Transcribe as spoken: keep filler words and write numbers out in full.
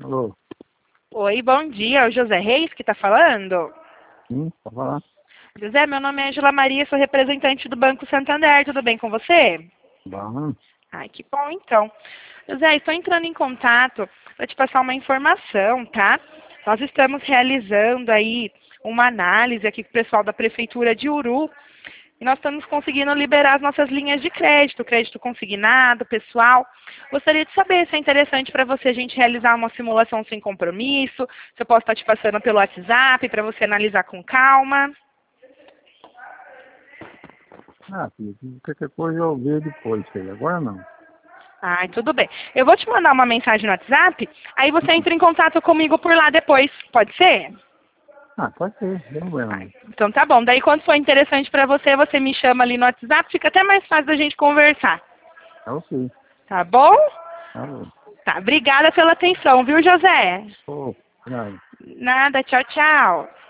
Alô? Oi, bom dia. É o José Reis que está falando? Sim, pode falar. José, meu nome é Angela Maria, sou representante do Banco Santander. Tudo bem com você? Bom. Ai, que bom, então. José, estou entrando em contato para te passar uma informação, tá? Nós estamos realizando aí uma análise aqui com o pessoal da Prefeitura de Uru e nós estamos conseguindo liberar as nossas linhas de crédito, crédito consignado, pessoal. Gostaria de saber se é interessante para você a gente realizar uma simulação sem compromisso, se eu posso estar te passando pelo WhatsApp para você analisar com calma. Ah, filho, qualquer coisa eu vejo depois, isso aí. Agora não. Ai, tudo bem. Eu vou te mandar uma mensagem no WhatsApp, aí você entra em contato comigo por lá depois. Pode ser? Ah, pode ser, não tem problema. Ai, então tá bom. Daí quando for interessante para você, você me chama ali no WhatsApp, fica até mais fácil da gente conversar. É ok. Tá bom? Tá bom. Tá, obrigada pela atenção, viu, José? Ô, nada. Nada, tchau, tchau.